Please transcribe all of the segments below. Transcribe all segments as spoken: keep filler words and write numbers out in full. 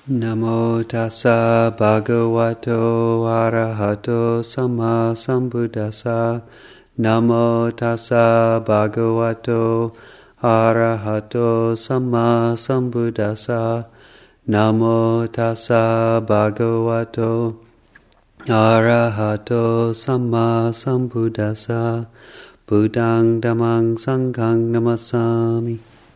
Namo tassa bhagavato arahato samma sambuddhassa. Namo tassa bhagavato arahato samma sambuddhassa. Namo tassa bhagavato arahato samma sambuddhassa. Buddhang dhammang sanghang namassami.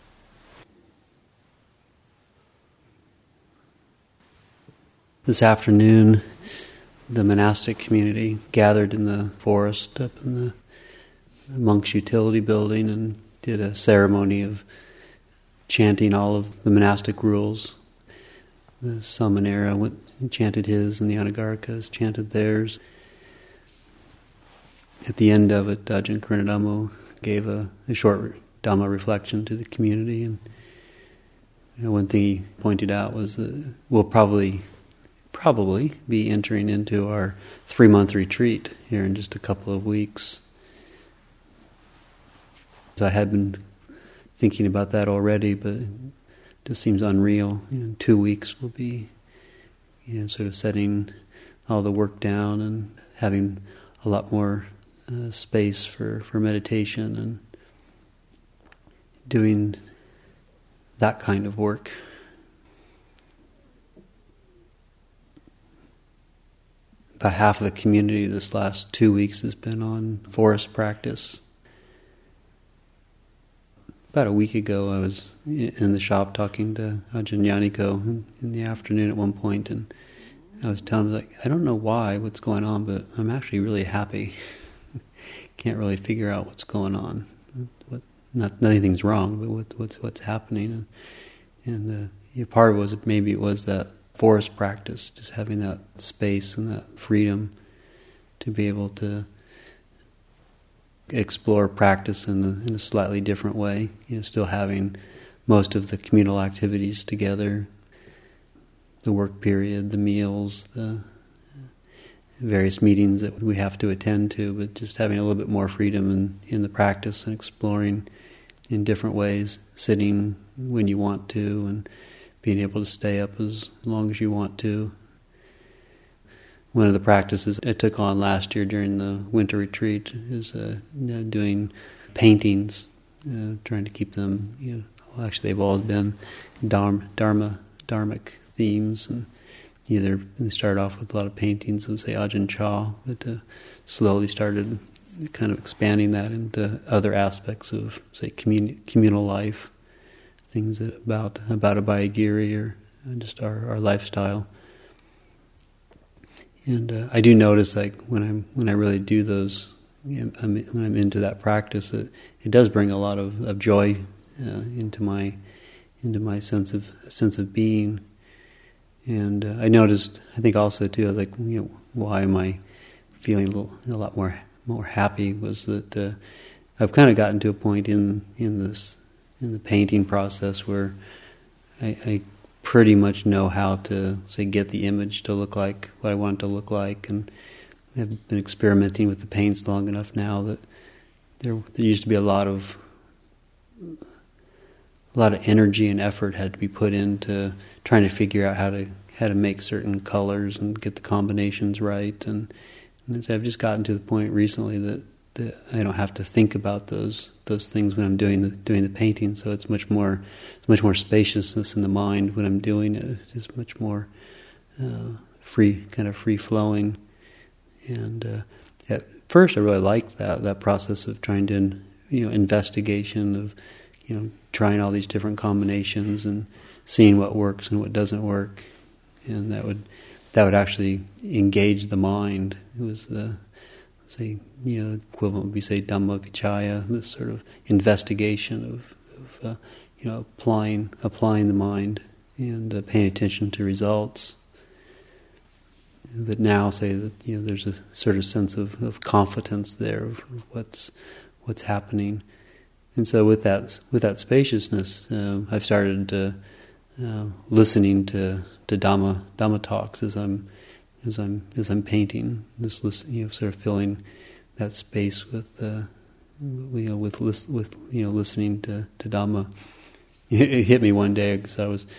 This afternoon, the monastic community gathered in the forest up in the monks' utility building and did a ceremony of chanting all of the monastic rules. The Samanera went and chanted his, and the Anagarkas chanted theirs. At the end of it, Ajahn Karinadhammo gave a, a short Dhamma reflection to the community, and you know, one thing he pointed out was that we'll probably probably be entering into our three-month retreat here in just a couple of weeks. So I had been thinking about that already, but it just seems unreal. In two weeks we'll be, you know, sort of setting all the work down and having a lot more uh, space for, for meditation and doing that kind of work. About half of the community this last two weeks has been on forest practice. About a week ago, I was in the shop talking to Ajahn Yaniko in, in the afternoon at one point, and I was telling him, like, I don't know why, what's going on, but I'm actually really happy. Can't really figure out what's going on. What, not anything's wrong, but what, what's what's happening. And, and uh, yeah, part of it was maybe it was that forest practice, just having that space and that freedom to be able to explore practice in a, in a slightly different way. You know, still having most of the communal activities together, the work period, the meals, the various meetings that we have to attend to, but just having a little bit more freedom in, in the practice and exploring in different ways, sitting when you want to, and being able to stay up as long as you want to. One of the practices I took on last year during the winter retreat is uh, you know, doing paintings, uh, trying to keep them, you know, well, actually they've always been dharma, dharma, dharmic themes, and either they started off with a lot of paintings of, say, Ajahn Chah, but uh, slowly started kind of expanding that into other aspects of, say, commun- communal life. Things about about Abhayagiri or just our, our lifestyle. And uh, I do notice, like when I'm when I really do those, you know, I'm, when I'm into that practice, it, it does bring a lot of, of joy uh, into my into my sense of sense of being. And uh, I noticed, I think also too, I was like, you know, why am I feeling a, little, a lot more more happy? Was that uh, I've kind of gotten to a point in in this. in the painting process where I, I pretty much know how to, say, get the image to look like what I want it to look like, and I've been experimenting with the paints long enough now that there there used to be a lot of a lot of energy and effort had to be put into trying to figure out how to how to make certain colors and get the combinations right, and, and so I've just gotten to the point recently that that I don't have to think about those those things when I'm doing the doing the painting. So it's much more it's much more spaciousness in the mind when I'm doing it. It's much more uh, free, kind of free flowing. And uh, at first, I really liked that that process of trying to, you know, investigation of, you know, trying all these different combinations and seeing what works and what doesn't work, and that would that would actually engage the mind. It was the say, you know, equivalent would be, say, Dhamma Vichaya, this sort of investigation of, of uh, you know, applying applying the mind and uh, paying attention to results. But now, say that, you know, there's a sort of sense of, of confidence there of, of what's what's happening, and so with that with that spaciousness, uh, I've started uh, uh, listening to to Dhamma Dhamma talks as I'm. As I'm as I'm painting, just listen, you know, sort of filling that space with, uh, you know, with with you know, listening to, to Dhamma. It hit me one day because I was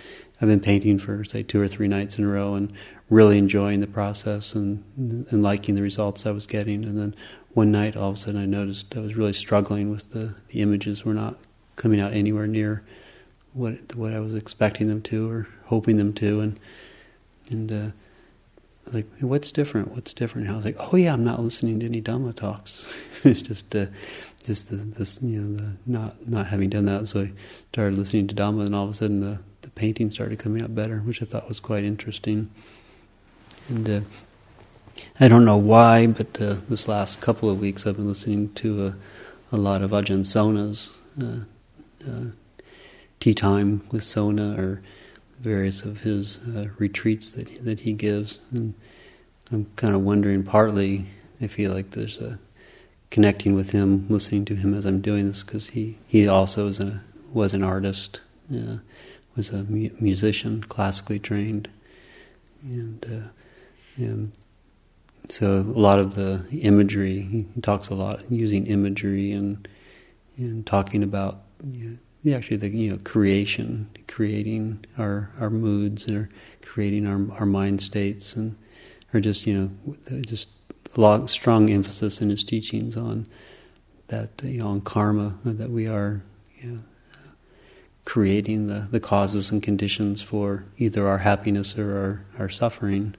I've been painting for say two or three nights in a row and really enjoying the process and and liking the results I was getting. And then one night, all of a sudden, I noticed I was really struggling with the the images were not coming out anywhere near what what I was expecting them to or hoping them to, and and uh, I was like, what's different? What's different? And I was like, oh yeah, I'm not listening to any Dhamma talks. It's just uh, just the, this you know the not not having done that. So I started listening to Dhamma, and all of a sudden the the painting started coming out better, which I thought was quite interesting. And uh, I don't know why, but uh, this last couple of weeks I've been listening to a, a lot of Ajahn Sona's uh, uh, tea time with Sona, or various of his uh, retreats that he, that he gives. And I'm kind of wondering, partly I feel like there's a connecting with him, listening to him as I'm doing this, because he, he also is a, was an artist, uh, was a mu- musician, classically trained. And, uh, and so a lot of the imagery, he talks a lot using imagery and and talking about you know, actually the you know creation, creating our, our moods, or creating our our mind states, and or just you know just a lot strong emphasis in his teachings on that you know on karma, that we are you know, creating the, the causes and conditions for either our happiness or our, our suffering.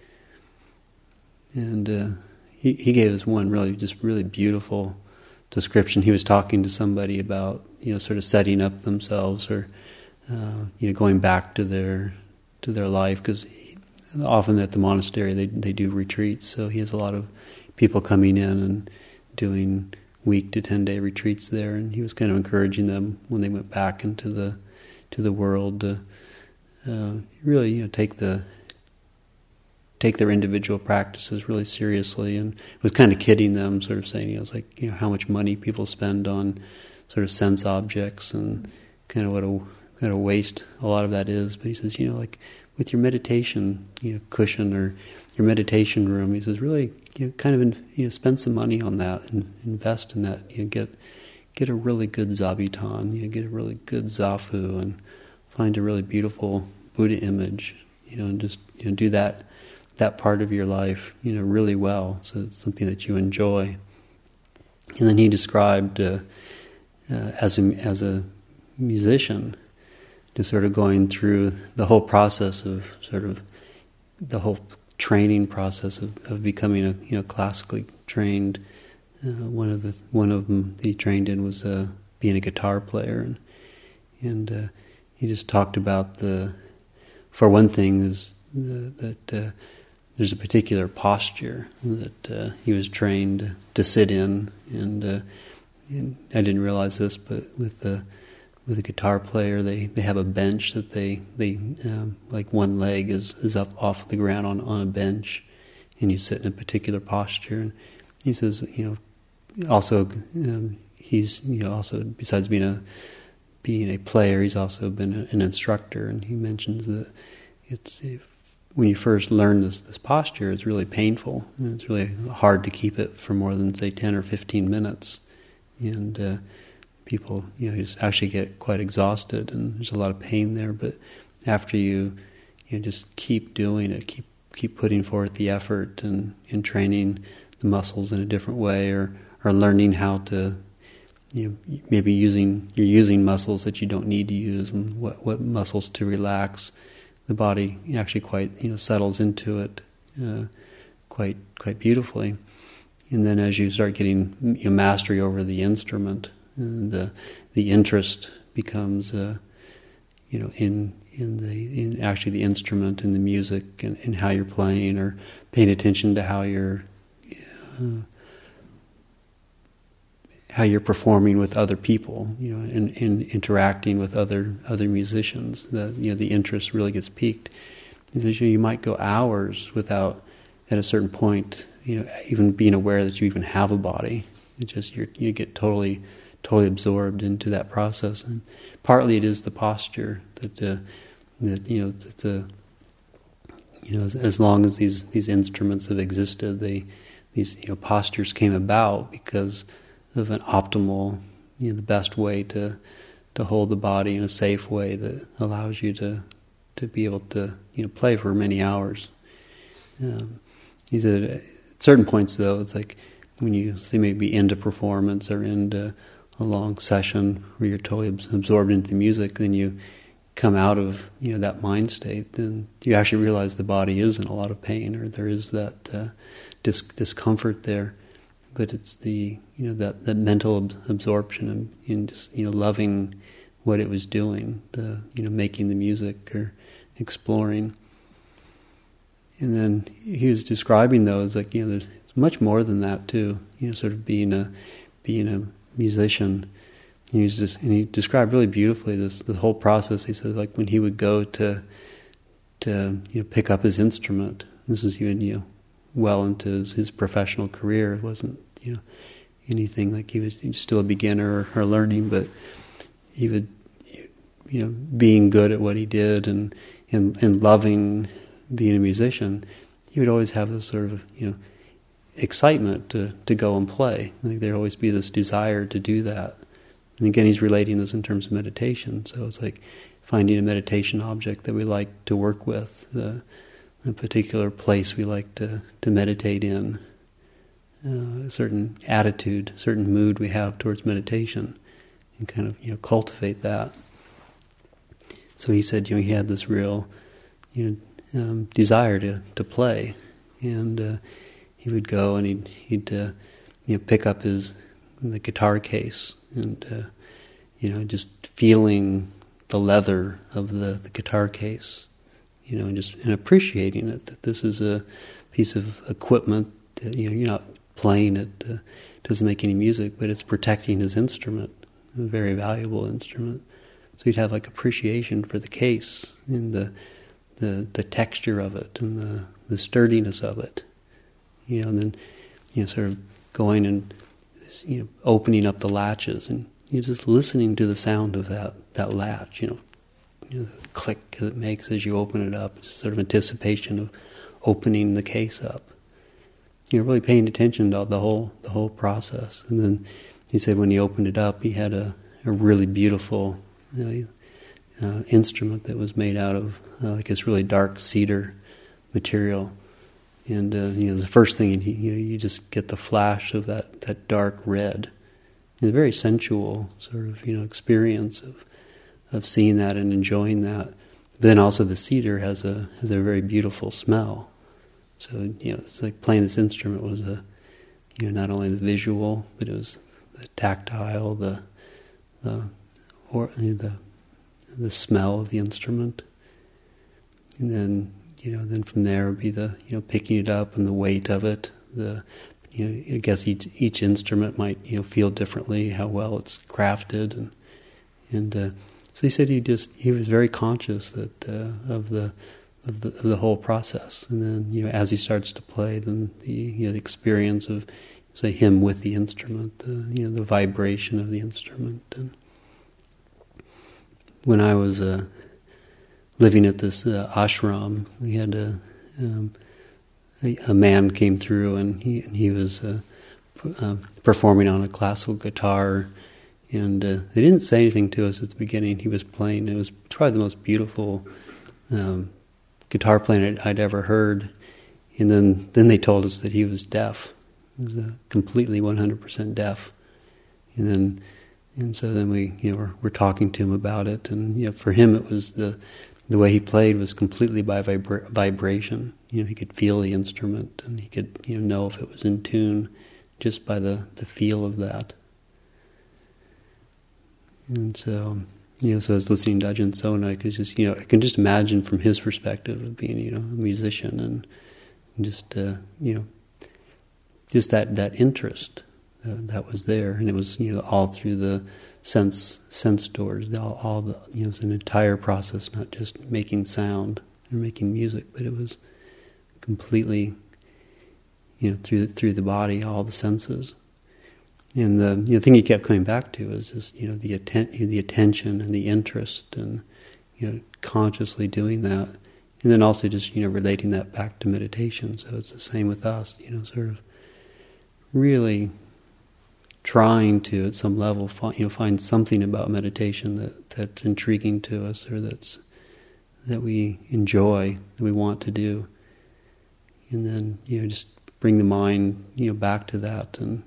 And uh, he he gave us one really just really beautiful description. He was talking to somebody about you know sort of setting up themselves, or uh, you know going back to their to their life, because often at the monastery they they do retreats. So he has a lot of people coming in and doing week to ten day retreats there, and he was kind of encouraging them when they went back into the to the world to uh, really you know take the take their individual practices really seriously, and was kind of kidding them, sort of saying, you know, it's like, you know, how much money people spend on sort of sense objects and kind of what a kind of waste a lot of that is. But he says, you know, like with your meditation, you know, cushion or your meditation room, he says, really, you know, kind of, in, you know, spend some money on that and invest in that. You know, get get a really good zabuton, you know, get a really good zafu, and find a really beautiful Buddha image, you know, and just you know do that. that part of your life, you know, really well, so it's something that you enjoy. And then he described uh, uh, as a as a musician, just sort of going through the whole process of sort of the whole training process of, of becoming a you know classically trained. Uh, one of the one of them that he trained in was uh, being a guitar player, and and uh, he just talked about the, for one thing, is the, that. Uh, There's a particular posture that uh, he was trained to sit in, and, uh, and I didn't realize this, but with the with a guitar player, they, they have a bench that they they um, like one leg is, is up off the ground on, on a bench, and you sit in a particular posture. And he says, you know, also um, he's you know also besides being a being a player, he's also been a, an instructor, and he mentions that it's. If, when you first learn this this posture, it's really painful, and it's really hard to keep it for more than, say, ten or fifteen minutes. And uh, people, you know, just actually get quite exhausted, and there's a lot of pain there. But after you, you know, just keep doing it, keep keep putting forth the effort, and, and training the muscles in a different way, or, or learning how to, you know, maybe using you're using muscles that you don't need to use, and what, what muscles to relax. The body actually quite you know settles into it uh, quite quite beautifully, and then as you start getting you know, mastery over the instrument, and the the interest becomes uh, you know in in the in actually the instrument and the music and, and how you're playing, or paying attention to how you're uh, how you're performing with other people, you know, and, and interacting with other other musicians. The you know the interest really gets piqued. Because, you know, you might go hours without, at a certain point, you know, even being aware that you even have a body. It just you you get totally totally absorbed into that process. And partly it is the posture that uh, that you know that uh, you know as, as long as these these instruments have existed, they these you know postures came about because of an optimal, you know, the best way to to hold the body in a safe way that allows you to to be able to, you know, play for many hours. Um, he said at certain points, though, it's like when you say maybe into performance or into a long session where you're totally absorbed into the music, then you come out of, you know, that mind state, then you actually realize the body is in a lot of pain, or there is that uh, dis- discomfort there. But it's the, you know, that, that mental ab- absorption and, and just, you know, loving what it was doing, the, you know, making the music or exploring. And then he was describing those, like, you know, there's it's much more than that too. You know, sort of being a being a musician. And he was just, and he described really beautifully this the whole process. He said, like when he would go to to you know pick up his instrument. This is even you know well into his, his professional career. It wasn't you know anything like he was, he was still a beginner or, or learning, but he would you know being good at what he did and and and loving being a musician, he would always have this sort of, you know, excitement to, to go and play. I think there'd always be this desire to do that. And again, he's relating this in terms of meditation. So it's like finding a meditation object that we like to work with, the, a particular place we like to, to meditate in, uh, a certain attitude, certain mood we have towards meditation, and kind of, you know, cultivate that. So he said, you know, he had this real, you know, Um, desire to, to play, and uh, he would go and he'd, he'd uh, you know pick up his the guitar case and uh, you know just feeling the leather of the, the guitar case, you know, and just and appreciating it, that this is a piece of equipment that, you know, you're not playing it, uh, doesn't make any music, but it's protecting his instrument, a very valuable instrument. So he'd have like appreciation for the case and the the the texture of it and the, the sturdiness of it, you know, and then, you know, sort of going and, you know, opening up the latches and, you know, just listening to the sound of that, that latch, you know, you know, the click it makes as you open it up, just sort of anticipation of opening the case up. You're really paying attention to the whole the whole process. And then he said when he opened it up, he had a, a really beautiful, you know, Uh, instrument that was made out of uh, like this really dark cedar material, and uh, you know the first thing you, you know, you just get the flash of that, that dark red. It's a very sensual sort of you know experience of of seeing that and enjoying that. But then also the cedar has a has a very beautiful smell. So you know it's like playing this instrument was a you know not only the visual, but it was the tactile, the the or the the smell of the instrument, and then you know then from there would be the you know picking it up and the weight of it. The you know I guess each each instrument might you know feel differently, how well it's crafted, and and uh, so he said he just he was very conscious that uh, of the of the of the whole process. And then you know as he starts to play, then the you know the experience of say him with the instrument, the you know the vibration of the instrument. And when I was uh, living at this uh, ashram, we had a, um, a a man came through, and he and he was uh, p- uh, performing on a classical guitar, and uh, they didn't say anything to us at the beginning. He was playing; it was probably the most beautiful um, guitar playing I'd, I'd ever heard. And then then they told us that he was deaf. He was uh, completely one hundred percent deaf, and then. And so then we, you know, we're, we're talking to him about it, and you know, for him it was the the way he played was completely by vibra- vibration. You know, he could feel the instrument, and he could you know know if it was in tune just by the, the feel of that. And so, you know, so I was listening to Ajahn Sona, I could just, you know, I can just imagine from his perspective of being, you know, a musician, and just, uh, you know, just that that interest. Uh, that was there, and it was you know all through the sense sense doors, all, all the you know it was an entire process, not just making sound or making music, but it was completely you know through through the body, all the senses. And the you know thing he kept coming back to is this you know the atten- the attention and the interest, and you know consciously doing that, and then also just you know relating that back to meditation. So it's the same with us, you know, sort of really trying to, at some level, find, you know, find something about meditation that, that's intriguing to us, or that's that we enjoy, that we want to do, and then you know just bring the mind you know back to that. And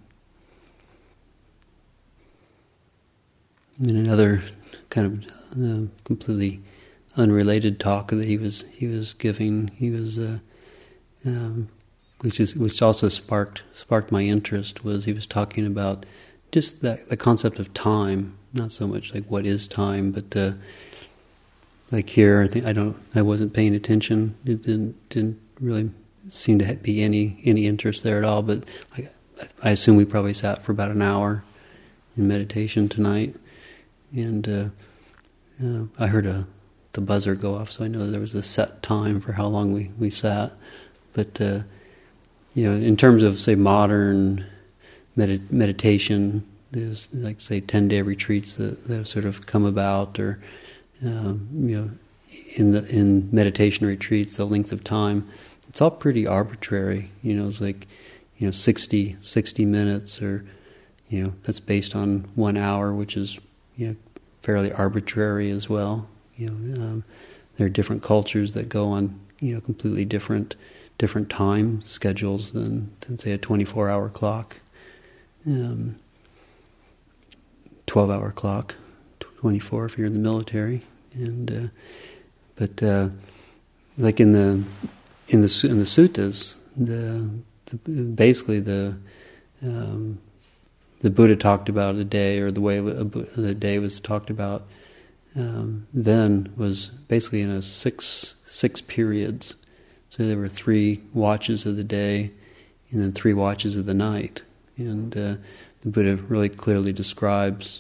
in another kind of uh, completely unrelated talk that he was he was giving, he was uh, um, which is which also sparked sparked my interest, was he was talking about just that the concept of time, not so much like what is time, but uh, like here, I think I don't I wasn't paying attention. It didn't didn't really seem to be any any interest there at all. But like, I assume we probably sat for about an hour in meditation tonight, and uh, uh, I heard a the buzzer go off, so I know there was a set time for how long we, we sat. But uh, you know, in terms of say modern med- meditation, there's like say ten day retreats that, that have sort of come about, or um, you know, in the in meditation retreats, the length of time, it's all pretty arbitrary. You know, it's like you know sixty, sixty minutes, or you know that's based on one hour, which is you know fairly arbitrary as well. You know, um, there are different cultures that go on, you know, completely different different time schedules than, than say a twenty-four hour clock, um, twelve hour clock, twenty-four if you're in the military, and uh, but uh, like in the in the in the suttas, the, the basically the um, the Buddha talked about a day, or the way a, the day was talked about. Um, then was basically in a six six periods. So there were three watches of the day, and then three watches of the night. And uh, the Buddha really clearly describes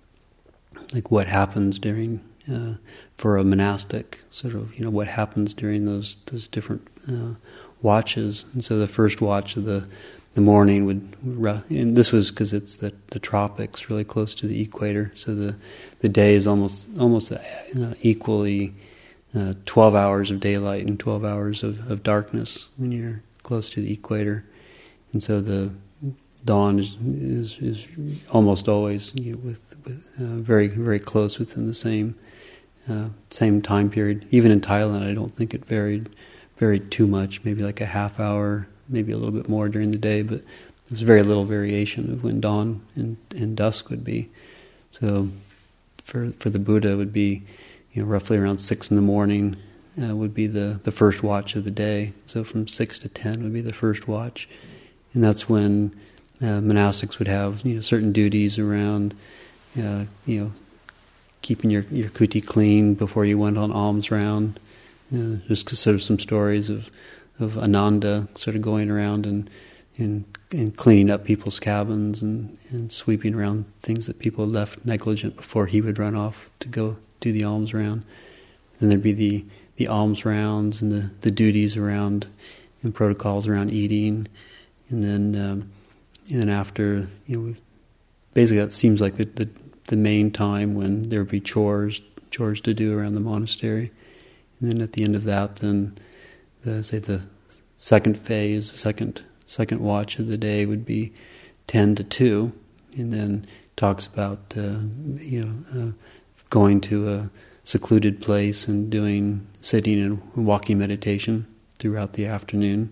like what happens during uh, for a monastic, sort of you know what happens during those those different uh, watches. And so the first watch of the the morning would, and this was because it's the, the tropics, really close to the equator. So the the day is almost almost you know, equally uh, twelve hours of daylight and twelve hours of, of darkness when you're close to the equator. And so the dawn is is, is almost always you know, with, with uh, very very close within the same uh, same time period. Even in Thailand, I don't think it varied varied too much. Maybe like a half hour. Maybe a little bit more during the day, but there's very little variation of when dawn and, and dusk would be. So for for the Buddha, it would be you know roughly around six in the morning uh, would be the, the first watch of the day. So from six to ten would be the first watch, and that's when uh, monastics would have you know certain duties around uh, you know keeping your your kuti clean before you went on alms round. Uh, just sort of some stories of. of Ananda sort of going around and and, and cleaning up people's cabins and, and sweeping around things that people had left negligent before he would run off to go do the alms round. Then there'd be the, the alms rounds and the, the duties around and protocols around eating. And then um, and then after, you know, basically that seems like the, the the main time when there would be chores chores to do around the monastery. And then at the end of that, then The, say the second phase, the second second watch of the day would be ten to two, and then talks about uh, you know uh, going to a secluded place and doing sitting and walking meditation throughout the afternoon.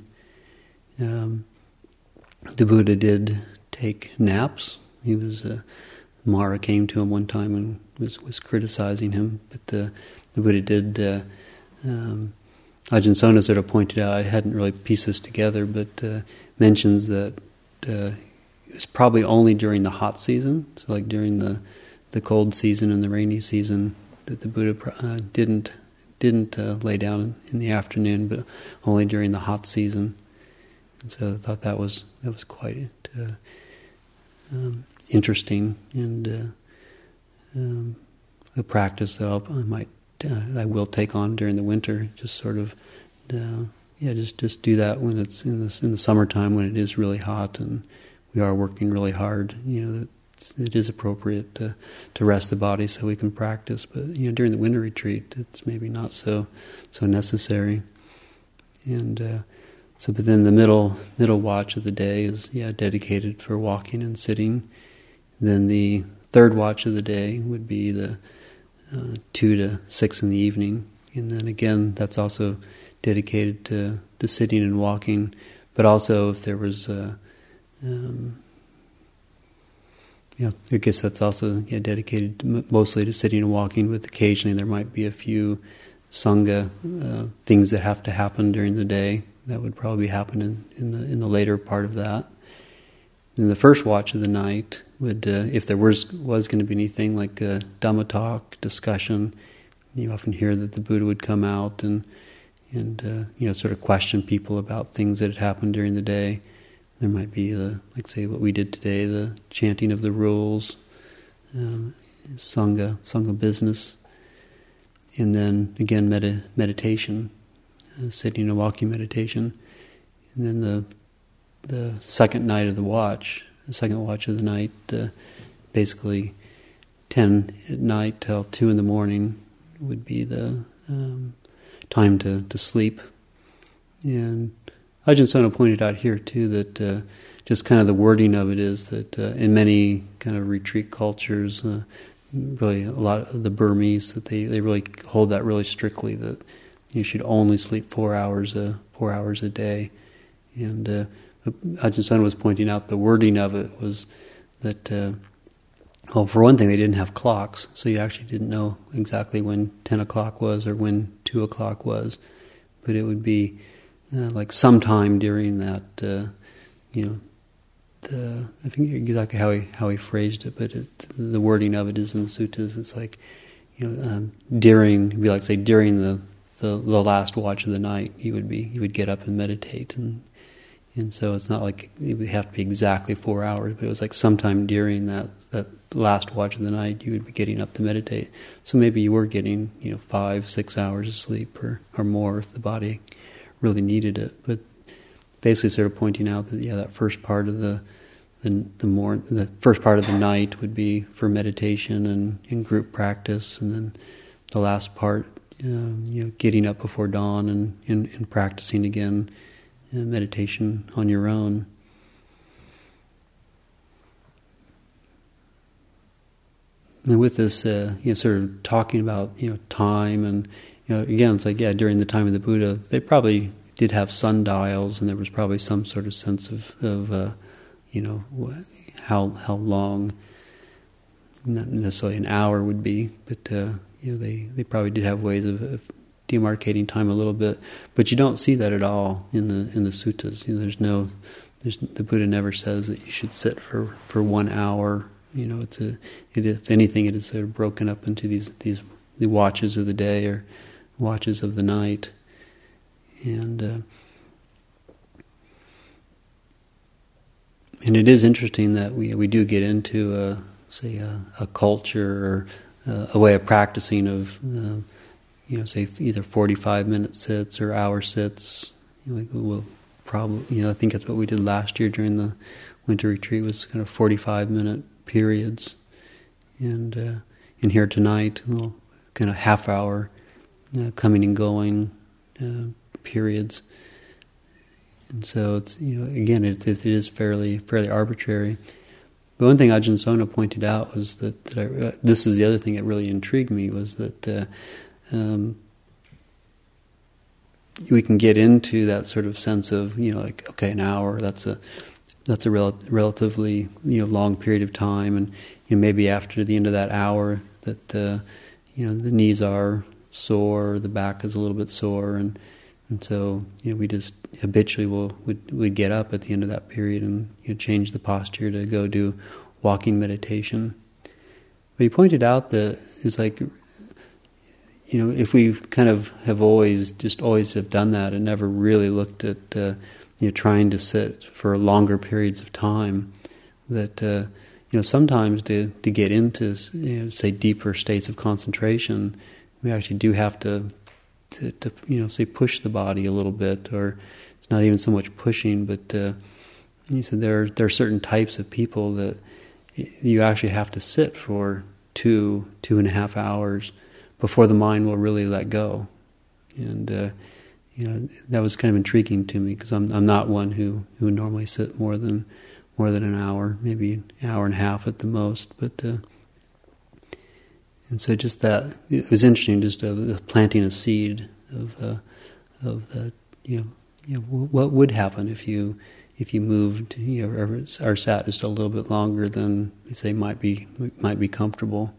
Um, the Buddha did take naps. He was uh, Mara came to him one time and was was criticizing him, but the the Buddha did. Uh, um, Ajahn Sona sort of pointed out, I hadn't really pieced this together, but uh, mentions that uh, it was probably only during the hot season, so like during the, the cold season and the rainy season, that the Buddha uh, didn't didn't uh, lay down in, in the afternoon, but only during the hot season. And so I thought that was that was quite uh, um, interesting and uh, um, a practice that I'll, I might. Uh, I will take on during the winter. Just sort of, uh, yeah, just just do that when it's in the in the summertime when it is really hot and we are working really hard. You know, it's, it is appropriate to to rest the body so we can practice. But you know, during the winter retreat, it's maybe not so so necessary. And uh, so, but then the middle middle watch of the day is yeah dedicated for walking and sitting. Then the third watch of the day would be the Uh, two to six in the evening, and then again, that's also dedicated to, to sitting and walking. But also, if there was, uh, um, yeah, I guess that's also yeah, dedicated m- mostly to sitting and walking. With occasionally there might be a few sangha uh, things that have to happen during the day. That would probably happen in, in the in the later part of that. In the first watch of the night, would uh, if there was was going to be anything like a Dhamma talk, discussion, you often hear that the Buddha would come out and and uh, you know sort of question people about things that had happened during the day. There might be the like say what we did today, the chanting of the rules, um, sangha sangha business, and then again med- meditation, uh, sitting and walking meditation, and then the. The second night of the watch, the second watch of the night, uh, basically ten at night till two in the morning would be the um, time to, to sleep. And Ajahn Sona pointed out here too that uh, just kind of the wording of it is that uh, in many kind of retreat cultures, uh, really a lot of the Burmese, that they, they really hold that really strictly, that you should only sleep four hours a four hours a day. And uh, Ajahn Sona was pointing out the wording of it was that, uh, well, for one thing, they didn't have clocks, so you actually didn't know exactly when ten o'clock was or when two o'clock was, but it would be uh, like sometime during that, uh, you know, the I think exactly how he how he phrased it, but it, the wording of it is in the suttas. It's like, you know, um, during, it'd be like say during the, the the last watch of the night, you would be you would get up and meditate. And. And so it's not like it would have to be exactly four hours, but it was like sometime during that, that last watch of the night you would be getting up to meditate. So maybe you were getting, you know, five, six hours of sleep or, or more if the body really needed it. But basically sort of pointing out that, yeah, that first part of the the, the more the first part of the night would be for meditation and, and group practice, and then the last part, um, you know, getting up before dawn and, and, and practicing again. Meditation on your own. And with this, uh, you know, sort of talking about, you know, time, and, you know, again, it's like, yeah, during the time of the Buddha, they probably did have sundials, and there was probably some sort of sense of, of uh, you know, how how long, not necessarily an hour would be, but uh, you know, they, they probably did have ways of, of demarcating time a little bit, but you don't see that at all in the in the suttas. You know, there's no, there's the Buddha never says that you should sit for, for one hour. You know, it's a, it, if anything, it is sort of broken up into these these the watches of the day or watches of the night, and uh, and it is interesting that we we do get into a say a, a culture or a, a way of practicing of. Uh, You know, say either forty-five minute sits or hour sits. You know, like we'll probably, you know, I think that's what we did last year during the winter retreat, was kind of forty-five minute periods, and uh, in here tonight, well, kind of half hour uh, coming and going uh, periods. And so it's, you know, again, it, it is fairly fairly arbitrary. But one thing Ajahn Sona pointed out was that, that I, uh, this is the other thing that really intrigued me, was that. Uh, Um, we can get into that sort of sense of, you know, like, okay, an hour, that's a that's a rel- relatively, you know, long period of time, and, you know, maybe after the end of that hour that, uh, you know, the knees are sore, the back is a little bit sore, and and so, you know, we just habitually will would would get up at the end of that period and, you know, change the posture to go do walking meditation. But he pointed out that it's like, you know, if we kind of have always, just always have done that and never really looked at, uh, you know, trying to sit for longer periods of time, that, uh, you know, sometimes to, to get into, you know, say, deeper states of concentration, we actually do have to, to, to, you know, say, push the body a little bit, or it's not even so much pushing, but uh, you said there are, there are certain types of people that you actually have to sit for two, two and a half hours before the mind will really let go. And uh, you know, that was kind of intriguing to me, because I'm I'm not one who, who normally sit more than more than an hour, maybe an hour and a half at the most. But uh, And so just that, it was interesting, just uh, planting a seed of uh, of the, you know, you know, what would happen if you if you moved, you know, or, or sat just a little bit longer than, say, might be might be comfortable.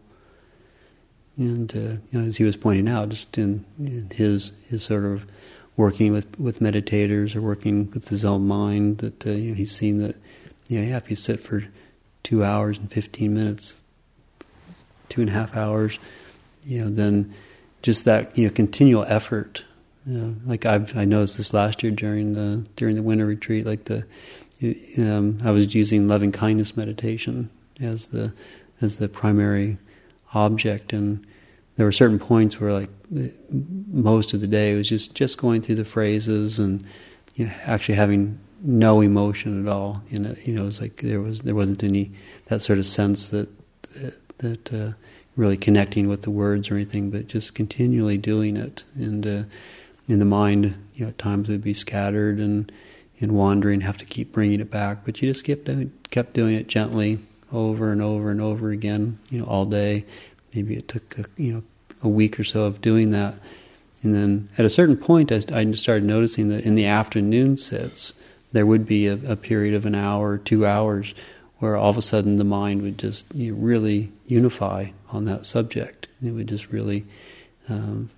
And uh, you know, as he was pointing out, just in, in his his sort of working with, with meditators or working with his own mind, that uh, you know, he's seen that, you know, yeah, if you sit for two hours and fifteen minutes, two and a half hours, you know, then just that, you know, continual effort. You know, like I've I noticed this last year during the during the winter retreat, like the um, I was using loving kindness meditation as the as the primary object, and there were certain points where, like, most of the day was just, just going through the phrases and, you know, actually having no emotion at all. You know, you know, it was like there was there wasn't any that sort of sense that that, that uh, really connecting with the words or anything, but just continually doing it. And uh, in the mind, you know, at times it would be scattered and and wandering, have to keep bringing it back, but you just kept doing, kept doing it gently over and over and over again, you know, all day. Maybe it took a, you know, a week or so of doing that, and then at a certain point, I, I started noticing that in the afternoon sits, there would be a, a period of an hour or two hours where all of a sudden the mind would just, you know, really unify on that subject. It would just really um,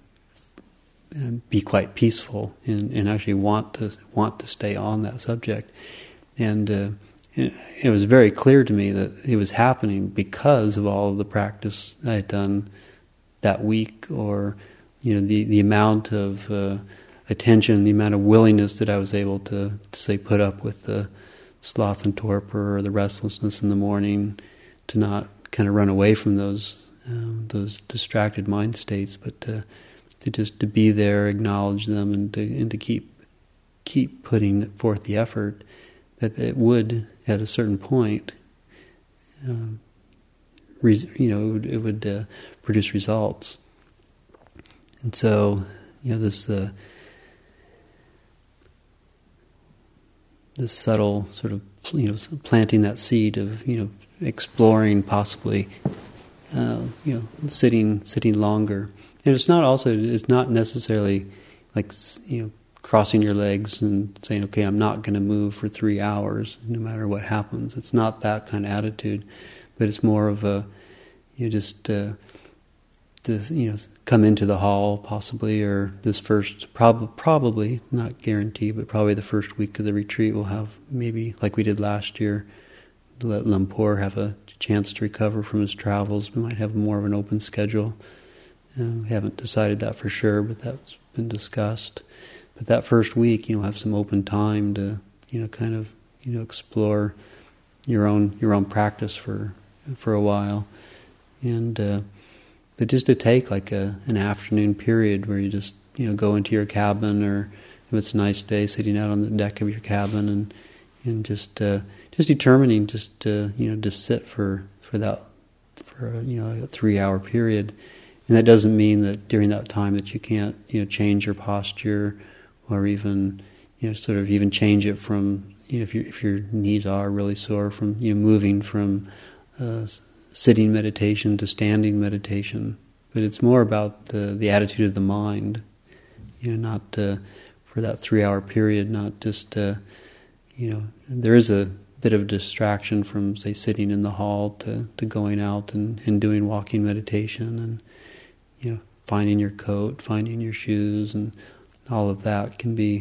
be quite peaceful and, and actually want to want to stay on that subject. And uh, it, it was very clear to me that it was happening because of all of the practice I had done that week, or, you know, the, the amount of uh, attention, the amount of willingness that I was able to, to say, put up with the sloth and torpor or the restlessness in the morning, to not kind of run away from those um, those distracted mind states, but to, to just to be there, acknowledge them, and to and to keep keep putting forth the effort that it would, at a certain point, um, res- you know, it would, it would uh, produce results. And so, you know, this uh, this subtle sort of, you know, planting that seed of, you know, exploring possibly, uh, you know, sitting sitting longer. And it's not also, it's not necessarily like, you know, crossing your legs and saying, okay, I'm not going to move for three hours no matter what happens. It's not that kind of attitude, but it's more of a, you know, just uh, this, you know, come into the hall possibly, or this first, prob- probably, not guaranteed, but probably the first week of the retreat we'll have, maybe like we did last year, let Lumpur have a chance to recover from his travels. We might have more of an open schedule. Uh, we haven't decided that for sure, but that's been discussed. But that first week, you know, have some open time to, you know, kind of, you know, explore your own your own practice for for a while, and uh, but just to take like a an afternoon period where you just, you know, go into your cabin, or if it's a nice day, sitting out on the deck of your cabin, and and just uh, just determining just to, you know, just sit for for that for a, you know, a three hour period. And that doesn't mean that during that time that you can't, you know, change your posture, or even, you know, sort of even change it from, you know, if, you, if your knees are really sore, from, you know, moving from uh, sitting meditation to standing meditation. But it's more about the, the attitude of the mind, you know, not uh, for that three-hour period, not just, uh, you know, there is a bit of distraction from, say, sitting in the hall to, to going out and, and doing walking meditation, and, you know, finding your coat, finding your shoes, and all of that can be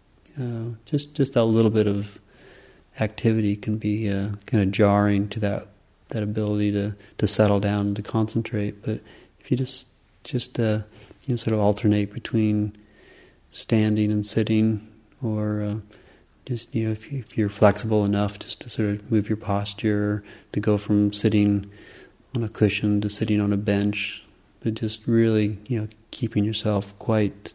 uh, just just that little bit of activity can be uh, kind of jarring to that that ability to, to settle down and to concentrate. But if you just just uh, you know, sort of alternate between standing and sitting, or uh, just, you know, if, you, if you're flexible enough, just to sort of move your posture, to go from sitting on a cushion to sitting on a bench, but just really, you know, keeping yourself quite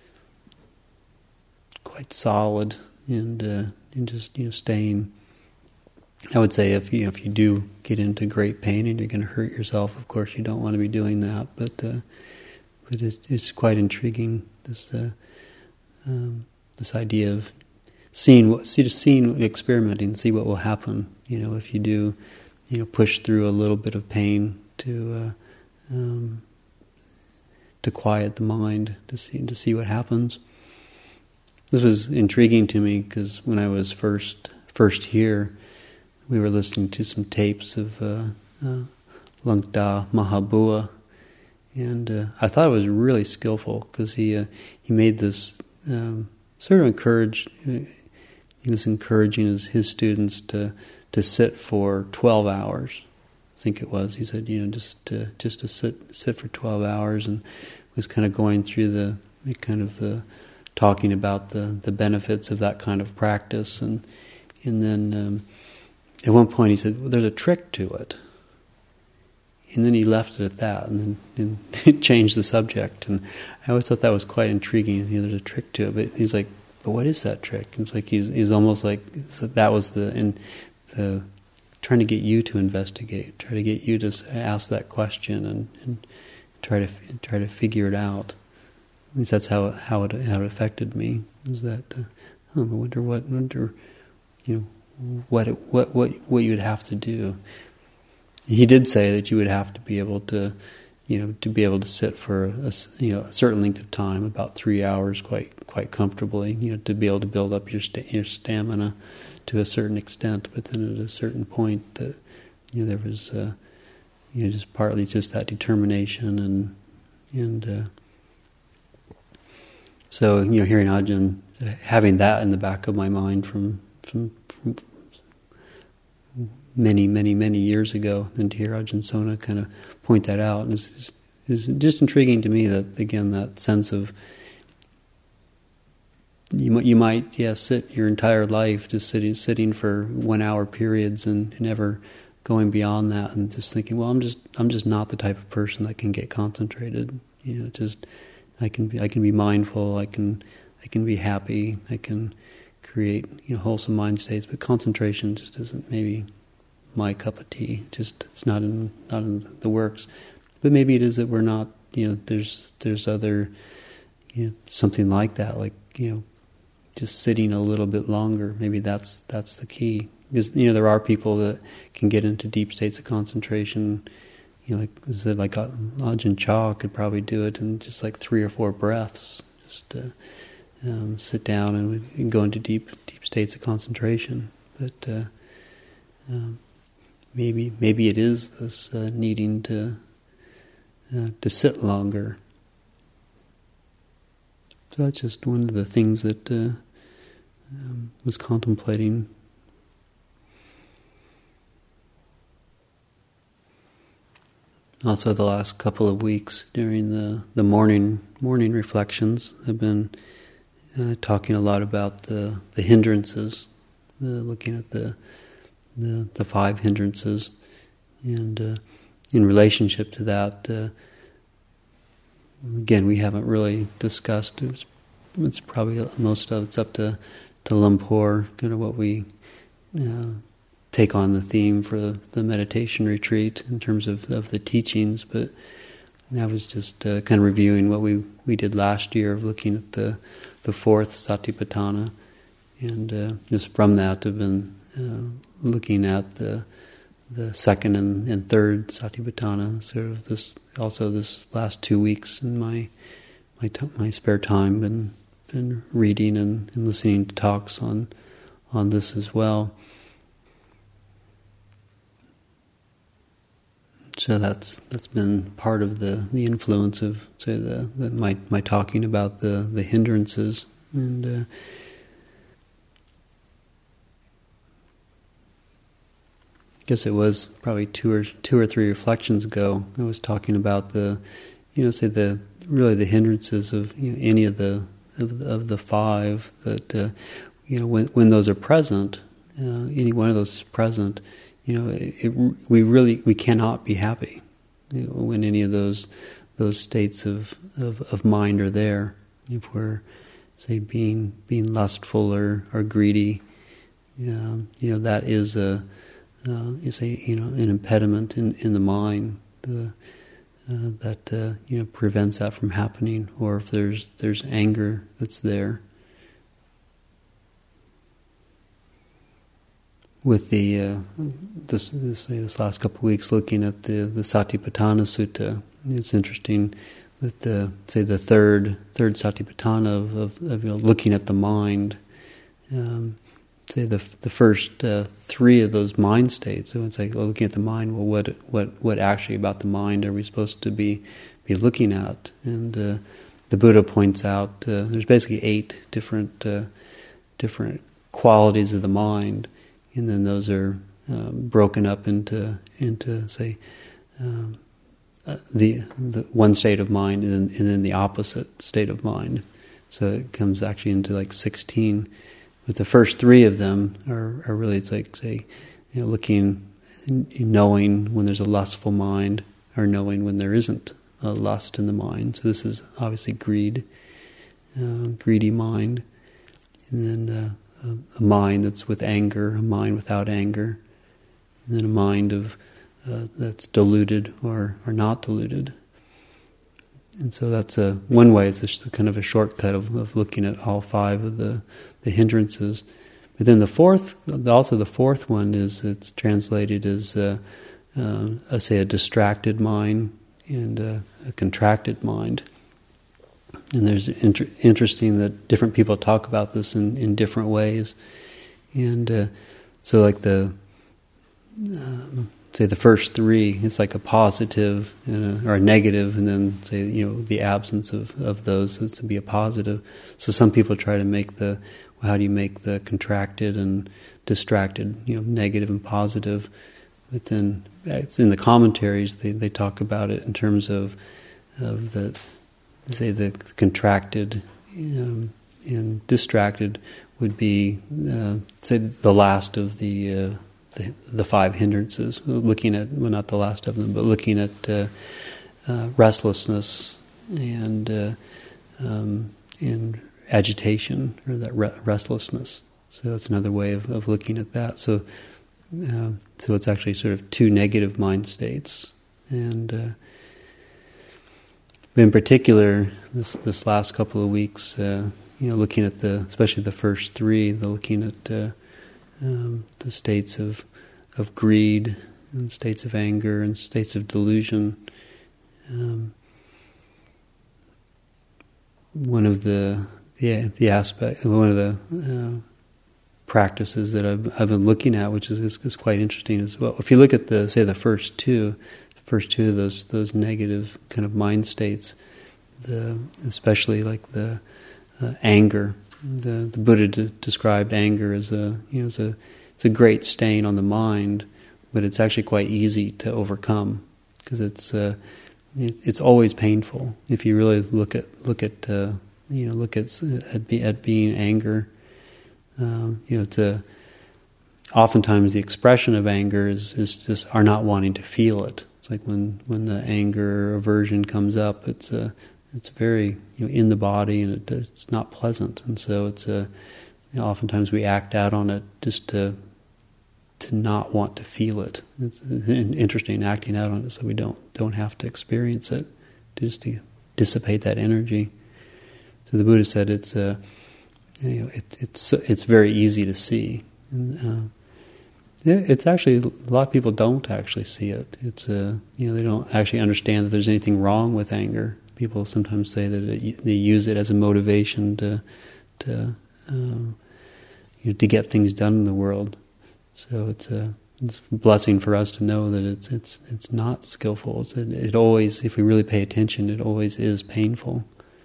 quite solid, and uh, and just, you know, staying. I would say if you know, if you do get into great pain and you're going to hurt yourself, of course you don't want to be doing that. But uh, but it's, it's quite intriguing, this uh, um, this idea of seeing what, see, just seeing, experimenting, see what will happen. You know, if you do, you know, push through a little bit of pain to uh, um, to quiet the mind, to see to see what happens. This was intriguing to me because when I was first first here, we were listening to some tapes of uh, uh, Lungda Mahabua, and uh, I thought it was really skillful because he uh, he made this um, sort of encourage. He was encouraging his, his students to to sit for twelve hours. I think it was. He said, you know, just to, just to sit sit for twelve hours, and was kind of going through the, the kind of the talking about the, the benefits of that kind of practice, and and then um, at one point he said, well, there's a trick to it, and then he left it at that, and then and changed the subject. And I always thought that was quite intriguing. You know, there's a trick to it, but he's like, but what is that trick? And it's like he's he's almost like that was the in the trying to get you to investigate, try to get you to ask that question and, and try to try to figure it out. At least that's how how it how it affected me. Was that uh, oh, I wonder what wonder you know what it, what what what you would have to do. He did say that you would have to be able to, you know, to be able to sit for a, you know a certain length of time, about three hours, quite quite comfortably. You know, to be able to build up your sta- your stamina to a certain extent. But then at a certain point, that you know there was, uh, you know, just partly just that determination and and uh, so you know, hearing Ajahn, having that in the back of my mind from from. from many, many, many years ago, and to hear Ajahn Sona kind of point that out is, is, is just intriguing to me. That again, that sense of you might, you might, yeah, sit your entire life just sitting, sitting for one-hour periods and never going beyond that, and just thinking, well, I'm just, I'm just not the type of person that can get concentrated. You know, just I can be, I can be mindful, I can, I can be happy, I can create, you know, wholesome mind states, but concentration just isn't maybe my cup of tea. Just it's not in not in the works. But maybe it is that we're not. You know, there's there's other, you know, something like that. Like you know, just sitting a little bit longer. Maybe that's that's the key. Because you know there are people that can get into deep states of concentration. You know, like I said, like Ajahn Chah could probably do it in just like three or four breaths. Just uh, um, sit down and, and go into deep deep states of concentration. But uh, um, Maybe maybe it is this uh, needing to uh, to sit longer. So that's just one of the things that uh, um, was contemplating. Also, the last couple of weeks during the, the morning morning reflections, I've been uh, talking a lot about the the hindrances, the, looking at the. The, the five hindrances, and uh, in relationship to that, uh, again, we haven't really discussed. It's, it's probably most of it's up to to Lumpur, kind of what we uh, take on the theme for the, the meditation retreat in terms of, of the teachings. But I was just uh, kind of reviewing what we, we did last year of looking at the the fourth Satipatthana, and uh, just from that, I've been. Uh, looking at the the second and, and third Satipatthana, sort of this also this last two weeks in my my t- my spare time, been been reading and, and listening to talks on on this as well. So that's that's been part of the, the influence of say the, the my my talking about the, the hindrances. And uh, I guess it was probably two or two or three reflections ago. I was talking about the, you know, say the really the hindrances of you know, any of the of the, of the five that uh, you know when when those are present, uh, any one of those is present, you know, it, it, we really we cannot be happy you know, when any of those those states of, of, of mind are there. If we're say being being lustful or, or greedy, um, you know, that is a Uh, is a you know an impediment in, in the mind the, uh, that uh, you know prevents that from happening. Or if there's there's anger that's there, with the uh, this, this this last couple of weeks looking at the the Satipatthana Sutta, it's interesting that the say the third third Satipatthana of, of, of you know, looking at the mind. Um, say the the first uh, three of those mind states. So it's like, well, looking at the mind. Well, what what what actually about the mind are we supposed to be be looking at? And uh, the Buddha points out uh, there's basically eight different uh, different qualities of the mind, and then those are um, broken up into into say um, uh, the the one state of mind, and then, and then the opposite state of mind. So it comes actually into like sixteen. But the first three of them are, are really, it's like, say, you know, looking, knowing when there's a lustful mind, or knowing when there isn't a lust in the mind. So this is obviously greed, uh, greedy mind. And then uh, a, a mind that's with anger, a mind without anger. And then a mind of uh, that's deluded or, or not deluded. And so that's a, one way, it's just a kind of a shortcut of, of looking at all five of the, the hindrances. But then the fourth, also the fourth one is, it's translated as, uh, uh, I say, a distracted mind and uh, a contracted mind. And there's inter- interesting that different people talk about this in, in different ways. And uh, so like the... Um, say the first three, it's like a positive and a, or a negative, and then say, you know, the absence of, of those, so it's to be a positive. So some people try to make the, well, how do you make the contracted and distracted, you know, negative and positive? But then it's in the commentaries, they, they talk about it in terms of of the, say the contracted um, and distracted would be, uh, say the last of the uh, The, the five hindrances, looking at, well, not the last of them, but looking at uh, uh, restlessness and uh, um, and agitation, or that re- restlessness. So that's another way of, of looking at that. So, uh, so it's actually sort of two negative mind states. And uh, in particular, this this last couple of weeks, uh, you know, looking at the, especially the first three, the looking at uh, Um, the states of of greed, and states of anger, and states of delusion. Um, one of the the, the aspect, one of the uh, practices that I've, I've been looking at, which is, is, is quite interesting as well. If you look at the say the first two, first two of those those negative kind of mind states, the especially like the uh, anger. The, the Buddha de- described anger as a, you know, as a, it's a great stain on the mind, but it's actually quite easy to overcome, because it's uh, it, it's always painful. If you really look at look at uh, you know look at at, be, at being anger, um, you know, it's a, oftentimes the expression of anger is is just our not wanting to feel it. It's like when when the anger or aversion comes up, it's a It's very, you know, in the body, and it, it's not pleasant, and so it's a. You know, oftentimes we act out on it just to to not want to feel it. It's interesting, acting out on it so we don't don't have to experience it, just to dissipate that energy. So the Buddha said it's a, you know, it, it's it's very easy to see. And, uh, yeah, it's actually, a lot of people don't actually see it. It's a, you know, they don't actually understand that there's anything wrong with anger. People sometimes say that it, they use it as a motivation to, to, um, you know, to get things done in the world. So it's a, it's a blessing for us to know that it's it's it's not skillful. It's, it, it always, if we really pay attention, it always is painful.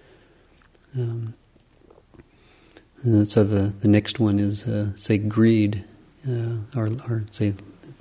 Um, and so the the next one is uh, say greed, uh, or or say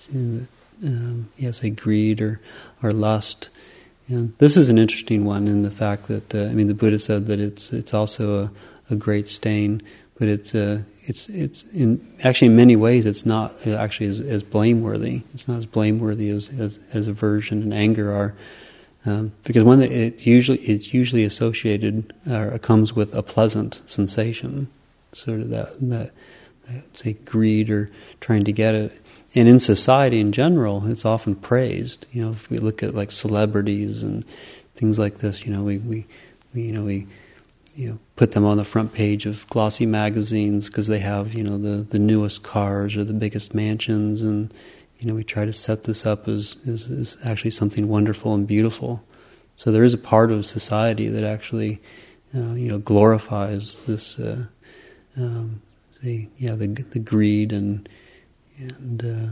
um, yeah say greed or or lust. And this is an interesting one in the fact that uh, I mean the Buddha said that it's it's also a, a great stain, but it's uh, it's it's in actually in many ways it's not actually as, as blameworthy. It's not as blameworthy as as, as aversion and anger are, um, because when it usually it's usually associated or comes with a pleasant sensation, sort of that that, that say greed or trying to get it. And in society in general, it's often praised. You know, if we look at like celebrities and things like this, you know, we, we, we you know, we you know, put them on the front page of glossy magazines because they have, you know, the, the newest cars or the biggest mansions, and you know, we try to set this up as, as, as actually something wonderful and beautiful. So there is a part of society that actually, uh, you know, glorifies this, uh, um, the yeah, the the greed and and uh,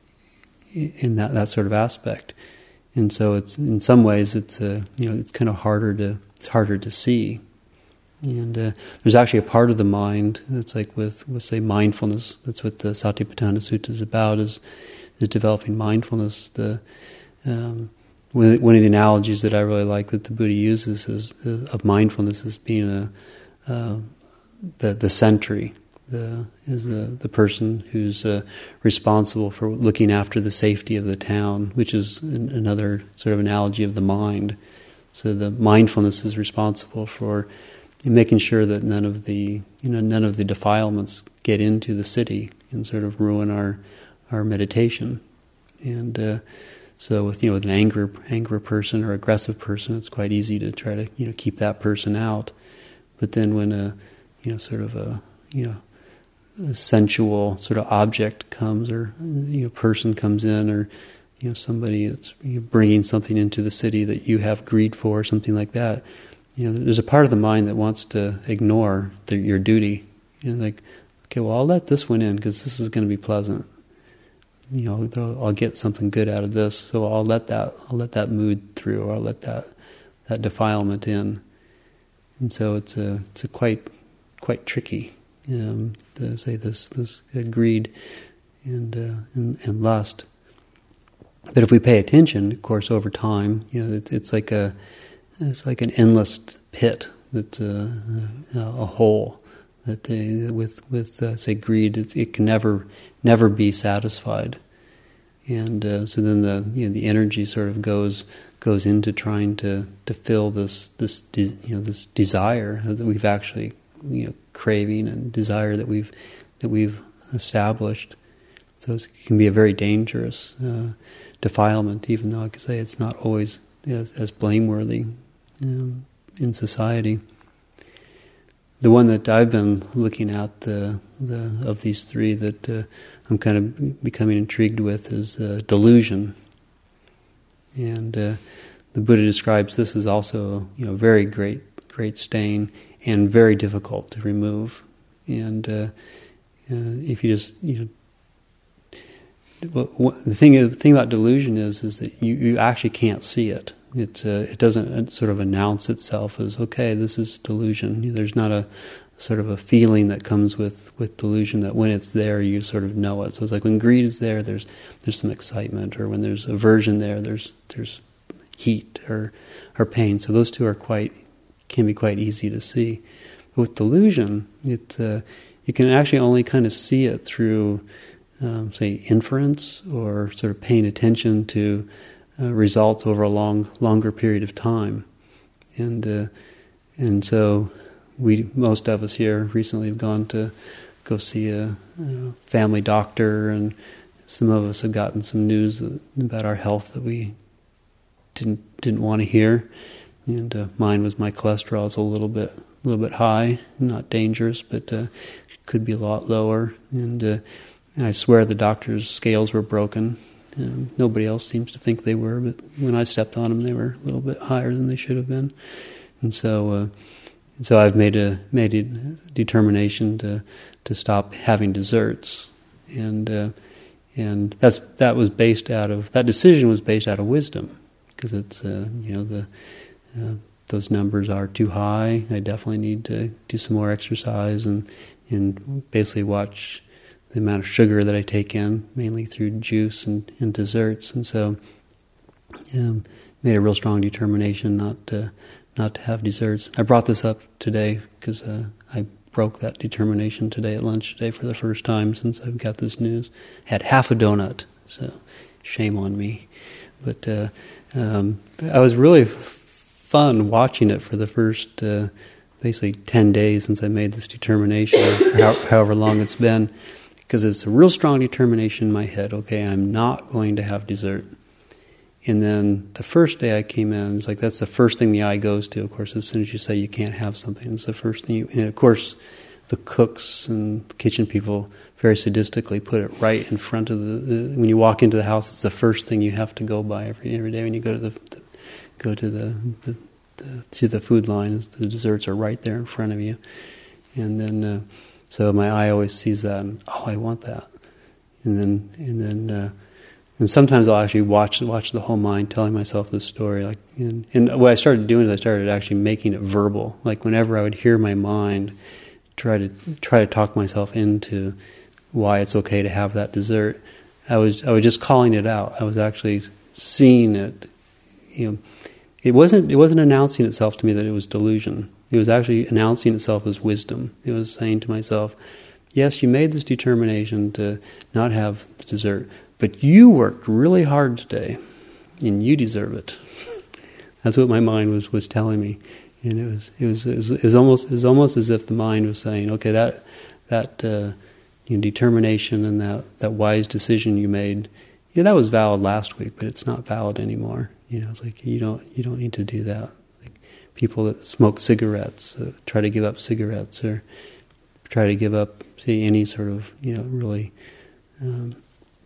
in that that sort of aspect. And so it's in some ways it's uh, you know, it's kind of harder to it's harder to see. And uh, there's actually a part of the mind that's like with, with say mindfulness. That's what the Satipatthana Sutta is about, is is developing mindfulness. The um, one of the analogies that I really like that the Buddha uses is, is of mindfulness as being a uh, the the sentry, the is the the person who's uh, responsible for looking after the safety of the town, which is an, another sort of analogy of the mind. So the mindfulness is responsible for making sure that none of the you know none of the defilements get into the city and sort of ruin our our meditation. And uh, so with you know with an angry angry person or aggressive person, it's quite easy to try to you know keep that person out. But then when a you know sort of a you know a sensual sort of object comes, or you know person comes in, or you know somebody that's you know, bringing something into the city that you have greed for, or something like that. You know, there's a part of the mind that wants to ignore the, your duty. You know, like, okay, well, I'll let this one in because this is going to be pleasant. You know, I'll get something good out of this, so I'll let that I'll let that mood through, or I'll let that that defilement in. And so it's a it's a quite quite tricky. Um, to say this this uh, greed and, uh, and and lust. But if we pay attention, of course, over time, you know, it, it's like a It's like an endless pit that's a, a, a hole that they, with with uh, say greed, it, it can never never be satisfied, and uh, so then the you know the energy sort of goes goes into trying to, to fill this this de- you know this desire that we've actually you know craving and desire that we've that we've established. So it can be a very dangerous uh, defilement, even though I could say it's not always as, as blameworthy um, in society. The one that I've been looking at, the the of these three that uh, I'm kind of becoming intrigued with, is uh, delusion. And uh, the Buddha describes this as also, you know, very great, great stain and very difficult to remove. And uh, uh, if you just, you know, what, what, the thing the thing about delusion is is that you, you actually can't see it. It uh, it doesn't sort of announce itself as, okay, this is delusion. There's not a sort of a feeling that comes with, with delusion that when it's there you sort of know it. So it's like when greed is there, there's there's some excitement, or when there's aversion there, there's there's heat or or pain. So those two are quite can be quite easy to see. But with delusion, it uh, you can actually only kind of see it through, um, say, inference, or sort of paying attention to Uh, results over a long, longer period of time, and uh, and so we, most of us here recently have gone to go see a, a family doctor, and some of us have gotten some news about our health that we didn't didn't want to hear, and uh, mine was my cholesterol is a little bit a little bit high, not dangerous, but uh, could be a lot lower, and, uh, and I swear the doctor's scales were broken. Um, nobody else seems to think they were, but when I stepped on them, they were a little bit higher than they should have been. And so, uh, so I've made a made a determination to to stop having desserts, and uh, and that's that was based out of that decision was based out of wisdom, because it's uh, you know the uh, those numbers are too high. I definitely need to do some more exercise and and basically watch the amount of sugar that I take in, mainly through juice and, and desserts, and so um, made a real strong determination not to not to have desserts. I brought this up today because uh, I broke that determination today at lunch today for the first time since I've got this news. Had half a donut, so shame on me. But uh, um, I was really f- fun watching it for the first uh, basically ten days since I made this determination, or how, however long it's been. Because it's a real strong determination in my head, okay, I'm not going to have dessert. And then the first day I came in, it's like that's the first thing the eye goes to. Of course, as soon as you say you can't have something, it's the first thing you... And of course, the cooks and kitchen people very sadistically put it right in front of the, the... When you walk into the house, it's the first thing you have to go by every every day when you go to the... the go to the, the, the to the food line. The desserts are right there in front of you. And then... Uh, so my eye always sees that, and, oh, I want that. And then... And then uh, And sometimes I'll actually watch watch the whole mind, telling myself this story. Like, and, and what I started doing is I started actually making it verbal. Like whenever I would hear my mind, try to try to talk myself into why it's okay to have that dessert, I was I was just calling it out. I was actually seeing it. You know, it wasn't it wasn't announcing itself to me that it was delusion. It was actually announcing itself as wisdom. It was saying to myself, yes, you made this determination to not have the dessert, but you worked really hard today, and you deserve it. That's what my mind was, was telling me, and it was it was it was, it was almost it was almost as if the mind was saying, okay, that that uh, you know, determination and that, that wise decision you made, yeah, that was valid last week, but it's not valid anymore. You know, it's like you don't you don't need to do that. Like people that smoke cigarettes, uh, try to give up cigarettes, or try to give up, say, any sort of you know really. Um,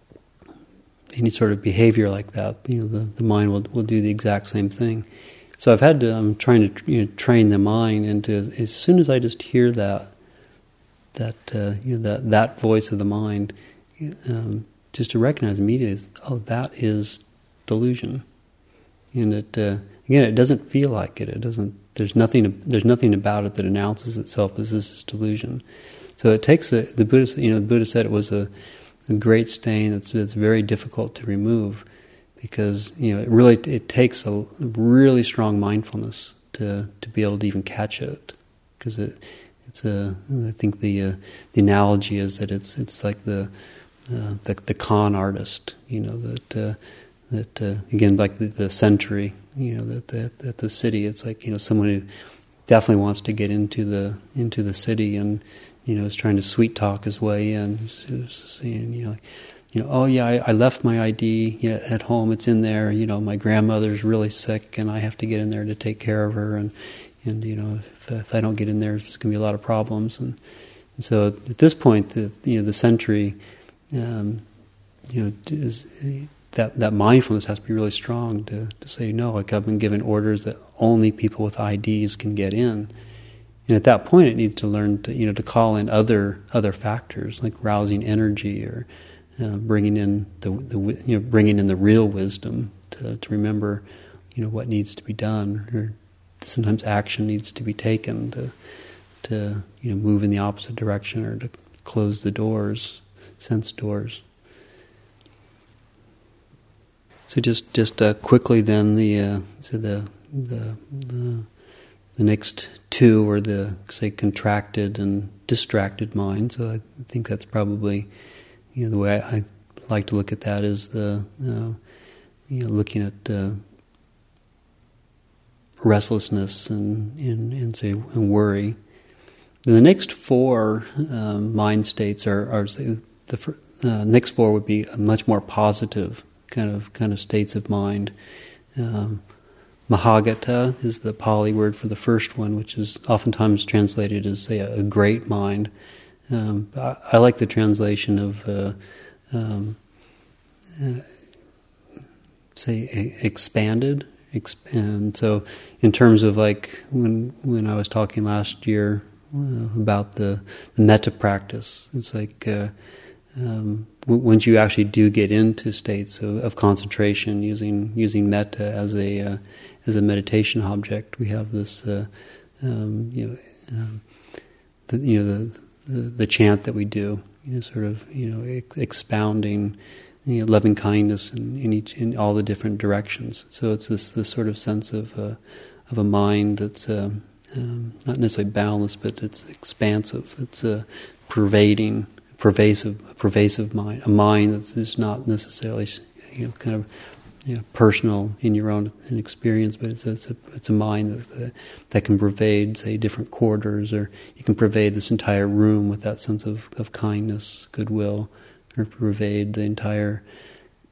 any sort of behavior like that, you know, the, the mind will will do the exact same thing. So I've had to, I'm trying to you know, train the mind into, as soon as I just hear that, that uh, you know, that that voice of the mind, um, just to recognize immediately, oh, that is delusion, and it uh, again, it doesn't feel like it. It doesn't. There's nothing. There's nothing about it that announces itself as this is delusion. So it takes a, the Buddha. You know, the Buddha said it was a a great stain that's that's very difficult to remove, because you know it really it takes a really strong mindfulness to to be able to even catch it, because it it's a I think the uh, the analogy is that it's it's like the uh, the, the con artist, you know, that uh, that uh, again like the, the century, you know, that that at the city, it's like, you know, someone who definitely wants to get into the into the city and, you know, is trying to sweet talk his way in, saying, you know, like, you know, oh yeah, I, I left my I D you know, at home. It's in there. You know, my grandmother's really sick, and I have to get in there to take care of her. And, and you know, if, if I don't get in there, there's going to be a lot of problems. And, and so at this point, the you know the century, um, you know, is, that that mindfulness has to be really strong to to say no. Like, I've been given orders that only people with I Ds can get in. And at that point, it needs to learn to, you know, to call in other other factors like rousing energy, or uh, bringing in the, the you know bringing in the real wisdom to to remember, you know, what needs to be done, or sometimes action needs to be taken to to you know move in the opposite direction, or to close the doors, sense doors. So just just uh, quickly then the uh, so the the the The next two are the, say, contracted and distracted mind. So I think that's probably, you know, the way I, I like to look at that is the, uh, you know, looking at uh, restlessness and, and, and say, and worry. And the next four um, mind states are, are say, the uh, next four would be much more positive kind of kind of states of mind. Um, Mahagata is the Pali word for the first one, which is oftentimes translated as, say, a great mind. Um, I, I like the translation of, uh, um, uh, say, expanded. Exp- and so, in terms of like when when I was talking last year uh, about the, the metta practice, it's like uh, um, w- once you actually do get into states of, of concentration using using metta as a uh, as a meditation object, we have this, uh, um, you know, um, the, you know, the, the the chant that we do, you know, sort of, you know, ex- expounding, you know, loving kindness in, in each in all the different directions. So it's this this sort of sense of uh, of a mind that's uh, um, not necessarily boundless, but it's expansive. It's a uh, pervading, pervasive, pervasive mind. A mind that's is not necessarily, you know, kind of, you know, personal in your own experience, but it's a, it's a, it's a mind that, that can pervade, say, different quarters, or you can pervade this entire room with that sense of, of kindness, goodwill, or pervade the entire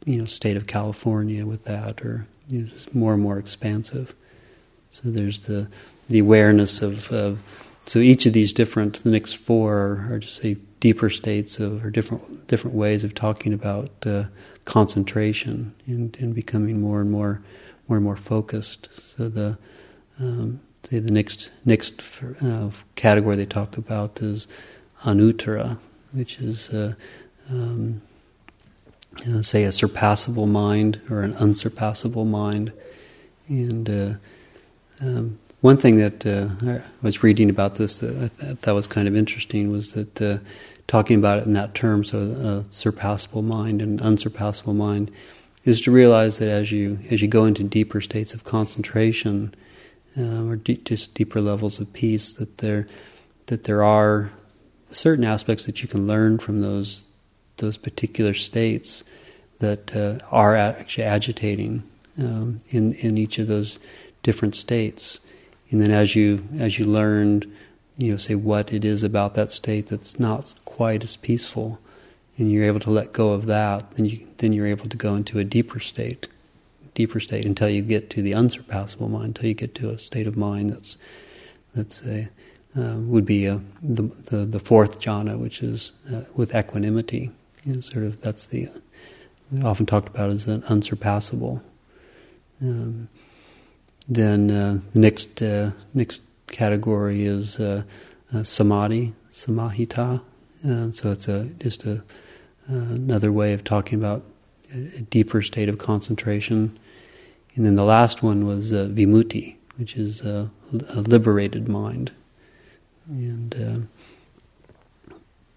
you know, state of California with that, or you know, it's more and more expansive. So there's the the awareness of, of so each of these different, the next four are, are just say deeper states of, or different different ways of talking about uh, concentration and, and becoming more and more more and more focused. So the um, say the next next uh, category they talk about is anuttara, which is uh, um, you know, say a surpassable mind or an unsurpassable mind. And uh, um, one thing that uh, I was reading about this that I thought was kind of interesting was that uh, talking about it in that term, so a surpassable mind and unsurpassable mind, is to realize that as you as you go into deeper states of concentration uh, or de- just deeper levels of peace, that there that there are certain aspects that you can learn from those those particular states that uh, are actually agitating um, in in each of those different states. And then as you as you learned, you know, say what it is about that state that's not quite as peaceful, and you're able to let go of that, then you then you're able to go into a deeper state, deeper state until you get to the unsurpassable mind, until you get to a state of mind that's that's a uh, would be a, the, the the fourth jhana, which is uh, with equanimity. You know, sort of that's the often talked about as an unsurpassable. Um, then uh, the next uh, next category is uh, uh, samadhi, samahita. Uh, so it's a just a uh, another way of talking about a, a deeper state of concentration. And then the last one was uh, vimutti, which is uh, a liberated mind. And uh,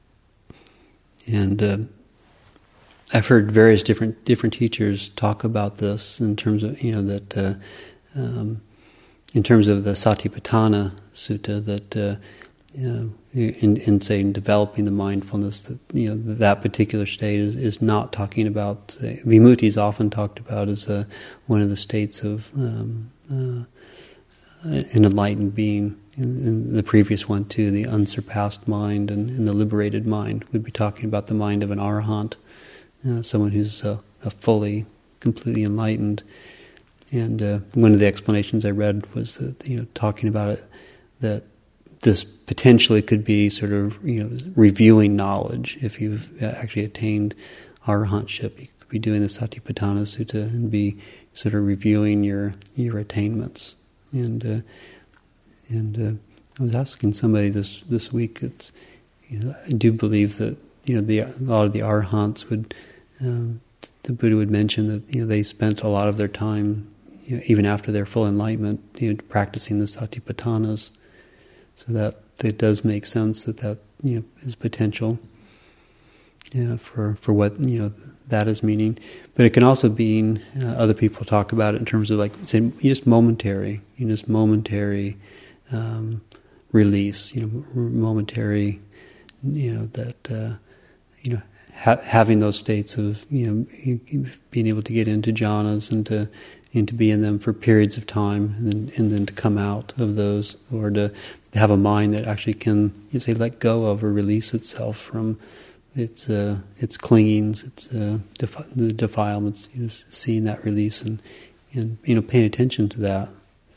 and uh, I've heard various different different teachers talk about this in terms of, you know, that uh, um, in terms of the Satipatthana Sutta, that uh, you know, in, in say in developing the mindfulness, that you know that particular state is, is not talking about uh, vimutti is often talked about as uh, one of the states of um, uh, an enlightened being. In, in the previous one too, the unsurpassed mind and, and the liberated mind would be talking about the mind of an arahant, uh, someone who's uh, a fully, completely enlightened. And uh, one of the explanations I read was that, you know, talking about it, that this potentially could be sort of, you know, reviewing knowledge. If you've actually attained arahantship, you could be doing the Satipatthana Sutta and be sort of reviewing your your attainments. And uh, and uh, I was asking somebody this this week. It's, you know, I do believe that, you know, the, a lot of the arahants would, um, the Buddha would mention that, you know, they spent a lot of their time, you know, even after their full enlightenment, you know, practicing the Satipatthanas. So that it does make sense that that, you know, is potential, yeah, for for what, you know, that is meaning. But it can also mean, uh, other people talk about it in terms of like, say, just momentary, you know, just momentary um, release, you know, momentary, you know, that uh, you know, ha- having those states of, you know, being able to get into jhanas and to and to be in them for periods of time, and then, and then to come out of those, or to have a mind that actually can, you say, let go of or release itself from its uh, its clingings, its uh, defi- the defilements. You know, seeing that release and and you know, paying attention to that.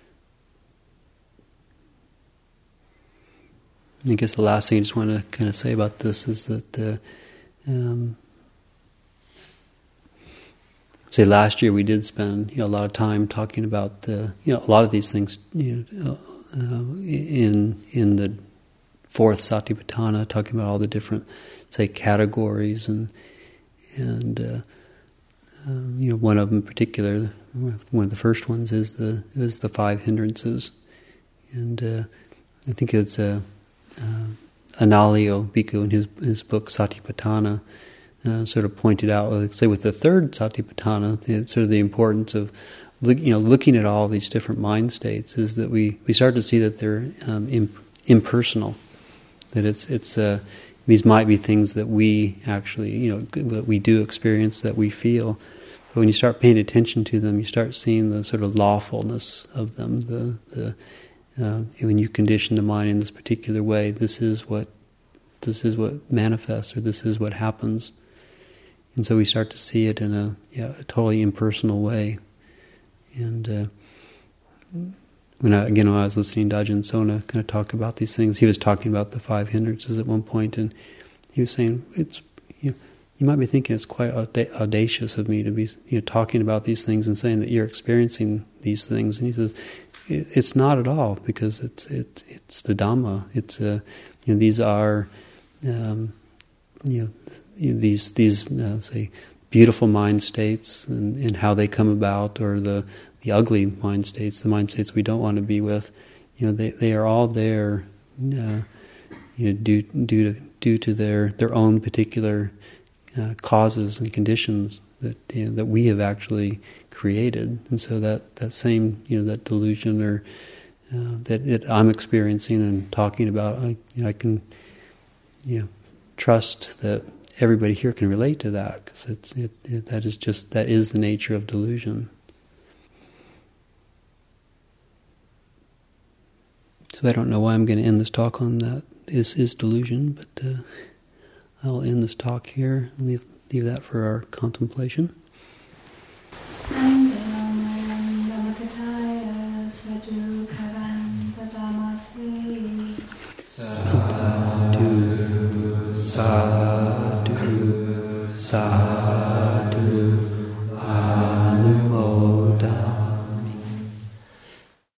I guess the last thing I just want to kind of say about this is that, uh, um, say last year we did spend, you know, a lot of time talking about the, you know, a lot of these things, you know, uh, in in the fourth Satipatthana, talking about all the different, say, categories, and and uh, um, you know, one of them in particular, one of the first ones is the is the five hindrances, and uh, I think it's a. Uh, Uh, Analayo Bhikkhu in his his book Satipatthana uh, sort of pointed out, like, say with the third Satipatthana, the, sort of the importance of look, you know, looking at all these different mind states, is that we, we start to see that they're um, imp- impersonal, that it's it's uh, these might be things that we actually, you know, that we do experience, that we feel, but when you start paying attention to them, you start seeing the sort of lawfulness of them, the the Uh, when you condition the mind in this particular way, this is what this is what manifests, or this is what happens. and so we start to see it in a, yeah, a totally impersonal way. And uh, when I, again, when I was listening to Ajahn Sona kind of talk about these things, he was talking about the five hindrances at one point, and he was saying, it's, you know, you might be thinking it's quite audacious of me to be, you know, talking about these things and saying that you're experiencing these things. And he says, it's not at all, because it's it's it's the Dhamma. It's uh, you know, these are um, you know these these uh, say beautiful mind states and, and how they come about, or the the ugly mind states, the mind states we don't want to be with. You know, they they are all there, uh, you know, due due to due to their their own particular uh, causes and conditions that, you know, that we have actually created. And so that, that same, you know, that delusion or uh, that it, I'm experiencing and talking about, I, you know, I can, you know, trust that everybody here can relate to that, because it's it, it, that is just that is the nature of delusion. So I don't know why I'm going to end this talk on that. This is delusion, but uh, I'll end this talk here and leave leave that for our contemplation. Sadhu, sadhu, sadhu.